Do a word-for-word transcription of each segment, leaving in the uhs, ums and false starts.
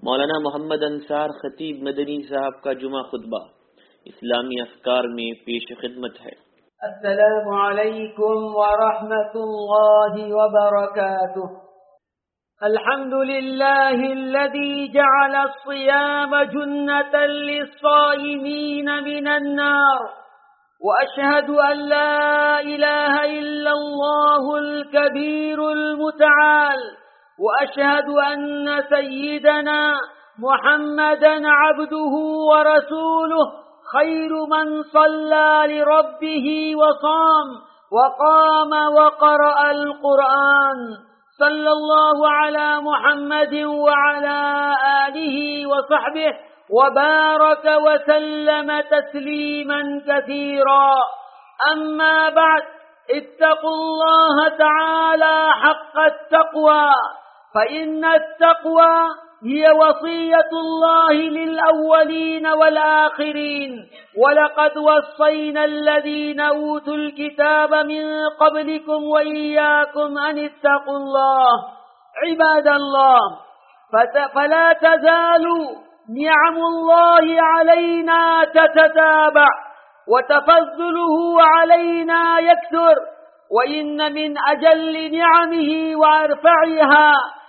मौलाना मोहम्मद अंसार खतीब मदनी साहब का जुमा खुतबा इस्लामी अफकार में पेश खिदमत है। अस्सलामु अलैकुम व रहमतुल्लाहि व बरकातुहू। अल्हम्दुलिल्लाहि अल्लज़ी जअल अस्सियाम जुन्नतन लिस्साइमीन मिनन नार व अशहदु अन ला इलाहा इल्लल्लाहुल कबीरुल मुतआल व अशहदु अन्न सय्यिदना मुहम्मदन अब्दुहु व रसूलुहु खैरु मन सल्ला लिरब्बिहि व साम व क़ाम व क़रअल क़ुरआन सल्लल्लाहु अला मुहम्मदिन व अला आलिहि व सहबिहि व बारक व सल्लम तस्लीमन कसीरा। अम्मा बअद, इत्तक़ुल्लाह तआला हक़्क़त तक़वा फ़इन्न तक़वा हिय वसिय्यतुल्लाहि लिल अव्वलीन वल आखिरीन व लक़द वस्सैना अल्लज़ीना ऊतुल किताब मिन क़ब्लिकुम व इय्याकुम अन इत्तक़ुल्लाह। इबादल्लाह, फला तज़ालु निअमुल्लाहि अलैना ततताबअ व तफ़ज़्ज़ुलुहु अलैना यकथुर व इन्न मिन अजल्लि निअमिहि व अरफ़इहा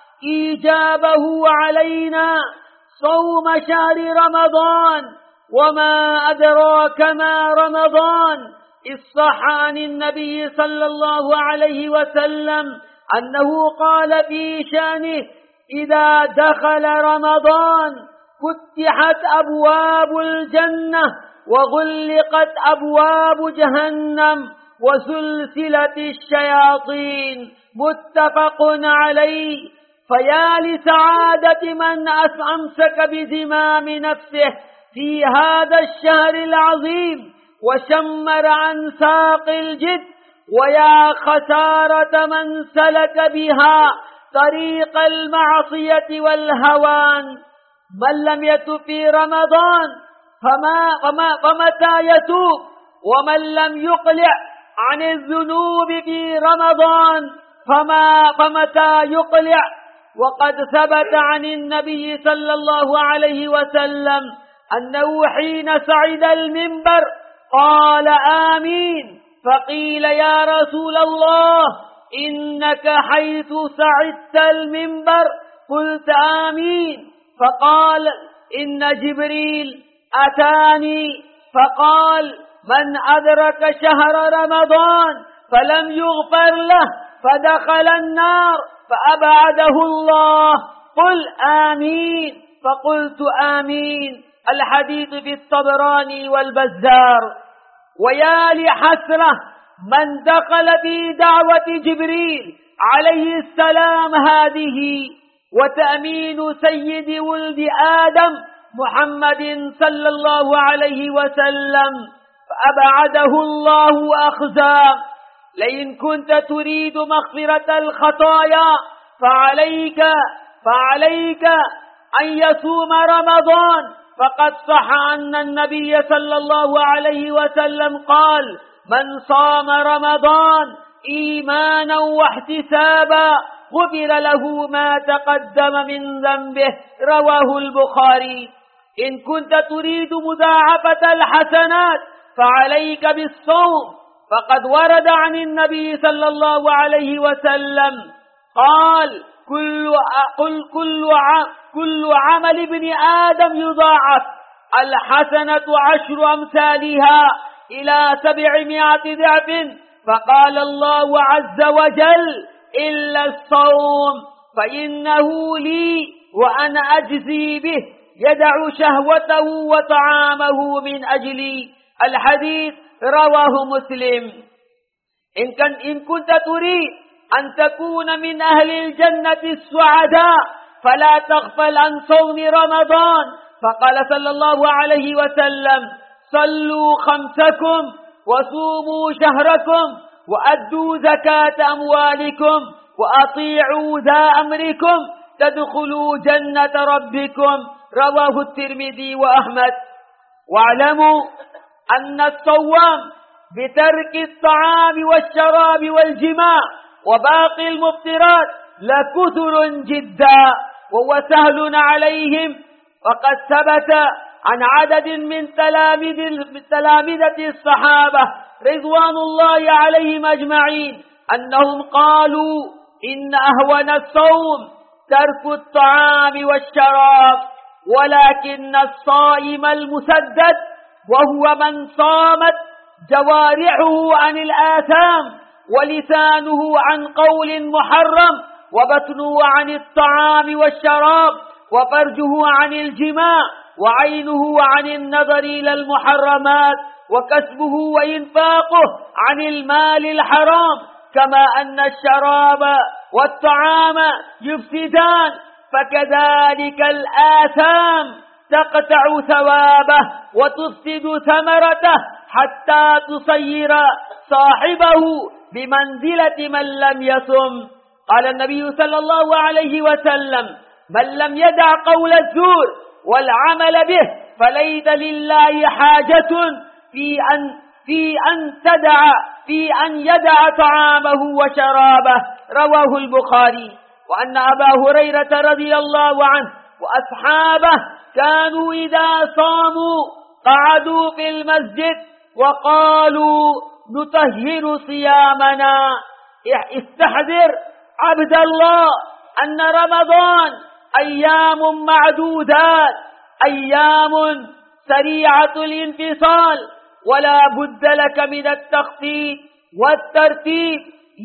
ईजाबहु अलैना सौम शहर रमज़ान वमा अदराक मा रमज़ान। इस्सह अनिन नबी सल्लल्लाहु अलैहि वसल्लम अन्नहु क़ाल फी शानिहि इज़ा दख़ल रमज़ान फुतिहत अब्वाबुल जन्नह व ग़ुल्लिक़त अब्वाबु जहन्नम व सुलसिलतिश शयातीन। मुत्तफ़क़ुन अलैहि। फया लिसआदति मन अमसक बिज़िमाम नफ्सिहि फी हाज़ा अश-शहरिल अज़ीम व शम्मर अन साक़िल जिद्द व या खसारत मन सलक बिहा तरीक़ल मअसियति वल हवान। मन लम यतूब फी रमज़ान फमा फमा फमता यतूब व मन लम युक़लिअ अनिज़ ज़ुनूबि फी रमज़ान फमा फमता युक़लिअ। वक़द सबत अनिन नबी सल्लल्लाहु अलैहि वसल्लम अन्नहुहीन सअदल मिंबर क़ाल आमीन फ़क़ील या रसूलल्लाह इन्नक हैसु सअदतल मिंबर क़ुल्त आमीन फ़क़ाल इन्न जिब्रील अतानी फ़क़ाल मन अदरक शहर रमज़ान फ़लम युग़फ़र लह फ़दख़ल अन्नार फ़अबअदहु अल्लाह क़ुल आमीन फ़क़ुल्तु आमीन। अल-हदीस फ़ी तबरानी वल बज़्ज़ार। वया लिहस्रह मन दख़ल फ़ी दावति जिब्रील अलैहि अस्सलाम हादिही व तअमीन सय्यिद वल्द आदम मुहम्मदिन सल्लल्लाहु अलैहि वसल्लम फ़अबअदहु अल्लाह व अख़ज़ा। लइन कुन्त तुरीदु मग़फ़िरतल ख़ताया फ़अलैक फ़अलैक अन यसूम रमज़ान फ़क़द सह अन्न नबी सल्लल्लाहु अलैहि वसल्लम क़ाल मन साम रमज़ान ईमानन व इह्तिसाबन ग़ुफ़िर लहु मा तक़द्दम मिन ज़ंबिहि। रवाहुल बुख़ारी। इन कुन्त तुरीदु मुज़ाअफ़तल हसनात फ़अलैक बिस्सौम फ़क़द वरद अनिन नबी सल्लल्लाहु अलैहि वसल्लम क़ाल कुल्लु कुल्लु कुल्लु अमल इब्न आदम युज़ाअफ़ अल हसनतु अश्रु अम्सालिहा इला सबअमिअति ज़अफ़िन। फ़क़ाल अल्लाहु अज़्ज़ व जल इल्ला अस्सौम फ़इन्नहु ली व अना अज्ज़ी बिहि यदअु शहवतहु व तआमहु मिन अजली। अल हदीस रवाहु मुस्लिम। इन कुन्त तुरीद अन तकून मिन अहलिल जन्नति अस्सुअदा फला तग़फ़ल अन सौम रमज़ान। फ़क़ाल सल्लल्लाहु अलैहि वसल्लम सल्लू ख़म्सकुम व सूमू शहरकुम व अद्दू ज़कात अमवालिकुम व अतीअू ज़ा अम्रिकुम तदख़ुलू जन्नत रब्बिकुम। रवाहु तिर्मिज़ी व अहमद। वअलमू अन्न अस्सौवाम बितर्कि अत्ताआम वश्शराब वल्जिमा व बाक़िल मुफ्तिरात लकुथुरुन जिद्दा وهو سهل عليهم. وقد ثبت عن عدد من تلامذة الصحابة رضوان الله عليهم أجمعين أنهم قالوا إن أهون الصوم ترك الطعام والشراب، ولكن الصائم المسدد وهو من صامت جوارحه عن الآثام ولسانه عن قول محرم وبطنه عن الطعام والشراب وفرجه عن الجماع وعينه عن النظر إلى المحرمات وكسبه وإنفاقه عن المال الحرام، كما أن الشراب والطعام يفسدان فكذلك الآثام تقطع ثوابه وتفسد ثمرته حتى تصير صاحبه بمنزلة من لم يصم. قال النبي صلى الله عليه وسلم: من لم يدع قول الزور والعمل به فليس لله حاجة في أن في أن تدع في أن يدع طعامه وشرابه. رواه البخاري. وأن أبا هريرة رضي الله عنه وأصحابه كانوا إذا صاموا قعدوا في المسجد وقالوا: نطهر صيامنا. استحذر عبد الله أن رمضان أيام معدودات، أيام سريعة الانفصال، ولا بد لك من التخطيط والترتيب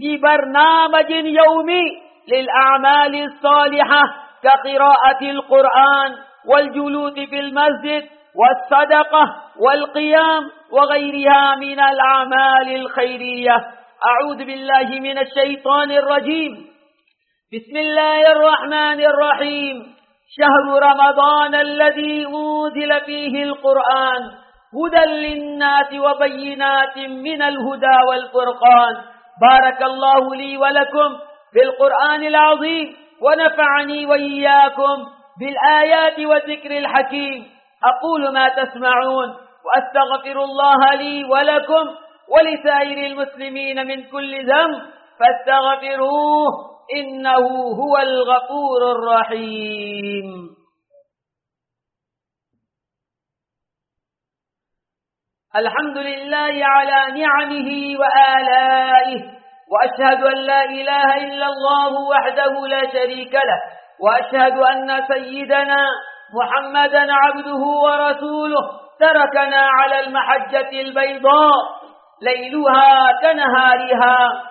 لبرنامج يومي للأعمال الصالحة كقراءة القرآن والجلوس في المسجد والصدقة والقيام وغيرها من الأعمال الخيرية. أعوذ بالله من الشيطان الرجيم. بسم الله الرحمن الرحيم. شهر رمضان الذي أنزل فيه القرآن هدى للناس وبينات من الهدى والفرقان. بارك الله لي ولكم بالقرآن العظيم ونفعني وإياكم بالآيات والذكر الحكيم. أقول ما تسمعون وأستغفر الله لي ولكم ولسائر المسلمين من كل ذنب فاستغفروه إنه هو الغفور الرحيم. الحمد لله على نعمه وآلائه، وأشهد أن لا إله إلا الله وحده لا شريك له، وأشهد أن سيدنا محمدا عبده ورسوله تركنا على المحجة البيضاء ليلها كنهارها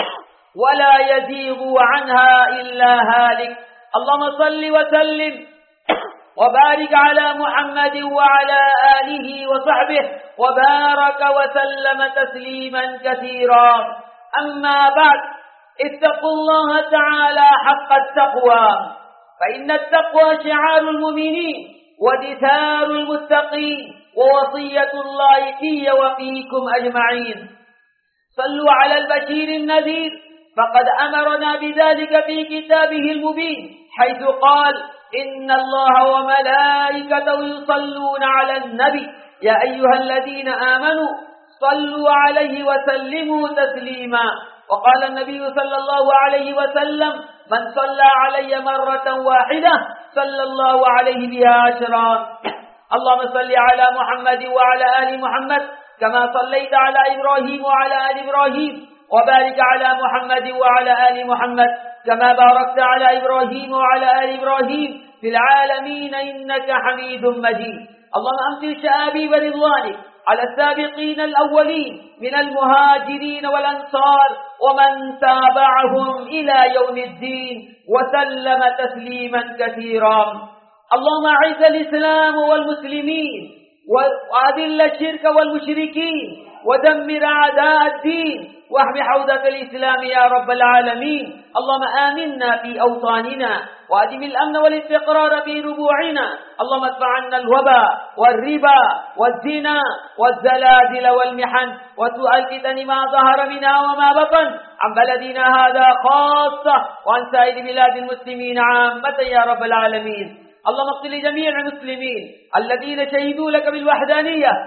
ولا يزيغ عنها إلا هالك. اللهم صل وسلم وبارك على محمد وعلى آله وصحبه وبارك وسلم تسليما كثيرا. أما بعد، اتقوا الله تعالى حق التقوى، فإن التقوى شعار المؤمنين ودثار المتقين ووصية الله في وفيكم أجمعين. صلوا على البشير النذير، فقد أمرنا بذلك في كتابه المبين، حيث قال: إن الله وملائكته يصلون على النبي يا أيها الذين آمنوا صلوا عليه وسلموا تسليما. وقال النبي صلى الله عليه وسلم: من صلى علي مرة واحدة صلى الله عليه بها عشرا. اللهم صل على محمد وعلى آل محمد كما صليت على إبراهيم وعلى آل إبراهيم، وبارك على محمد وعلى آل محمد كما باركت على إبراهيم وعلى آل إبراهيم في العالمين إنك حميد مجيد. اللهم أمطر شآبيب رضوانك على السابقين الأولين من المهاجرين والأنصار ومن تابعهم إلى يوم الدين وسلم تسليما كثيرا. اللهم أعز الإسلام والمسلمين وأذل الشرك والمشركين ودمر أعداء الدين واحمي حوزة الإسلام يا رب العالمين. اللهم آمنا في أوطاننا وأدم الأمن والاستقرار في ربوعنا. اللهم ادفع عنا الوباء والربا والزنا والزلازل والمحن وسوء الفتن ما ظهر منها وما بطن عن بلدنا هذا خاصة وعن سائر بلاد المسلمين عامة يا رب العالمين. اللهم اغفر لجميع المسلمين الذين شهدوا لك بالوحدانية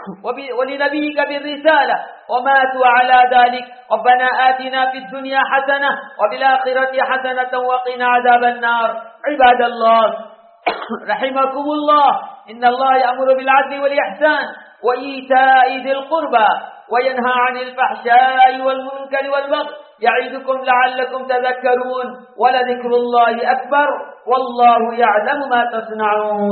ولنبيك بالرسالة وماتوا على ذلك. ربنا آتنا في الدنيا حسنة وفي الآخرة حسنة وقنا عذاب النار. عباد الله رحمكم الله، إن الله يأمر بالعدل والإحسان وإيتاء ذي القربى وينهى عن الفحشاء والمنكر والبغي يعظكم لعلكم تذكرون. ولذكر الله أكبر والله يعلم ما تصنعون.